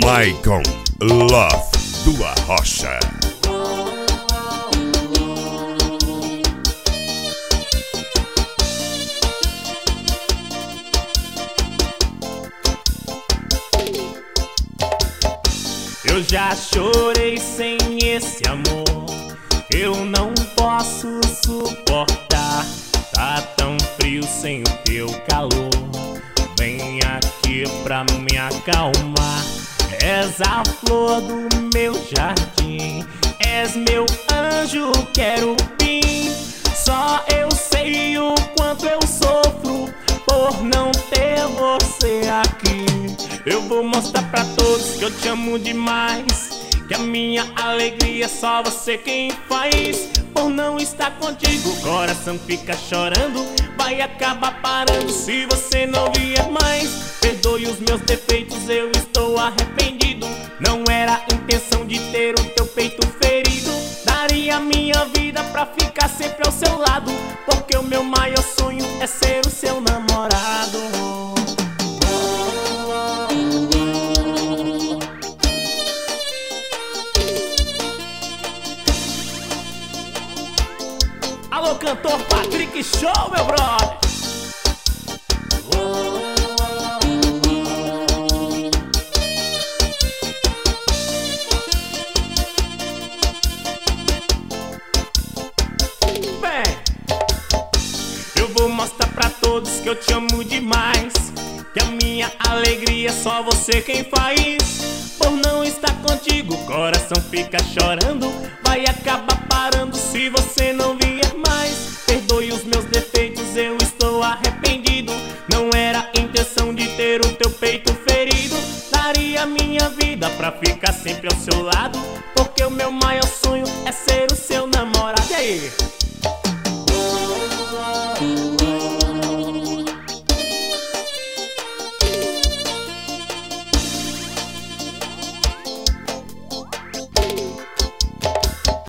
Vai com Love do Arrocha. Eu já chorei sem esse amor, eu não posso suportar. Tá tão frio sem o teu calor, vem aqui pra me acalmar. És a flor do meu jardim, és meu anjo querubim. Só eu sei o quanto eu sofro por não ter você aqui. Eu vou mostrar pra todos que eu te amo demais, que a minha alegria é só você quem faz. Por não estar contigo, o coração fica chorando, vai acabar parando se você não vier mais. Perdoe os meus defeitos, eu estou arrependido. Não era a intenção de ter o teu peito ferido. Daria minha vida pra ficar sempre ao seu lado, porque o meu maior sonho é ser o seu namorado. Alô, cantor Patrick Show, meu brother! Bem, eu vou mostrar pra todos que eu te amo demais, que a minha alegria é só você quem faz. Por não estar contigo, o coração fica chorando, vai acabar parando se você não vier mais. Perdoe os meus defeitos, eu estou arrependido. Não era a intenção de ter o teu peito ferido. Daria minha vida pra ficar sempre ao seu lado, porque o meu maior sonho é ser o seu namorado. E aí?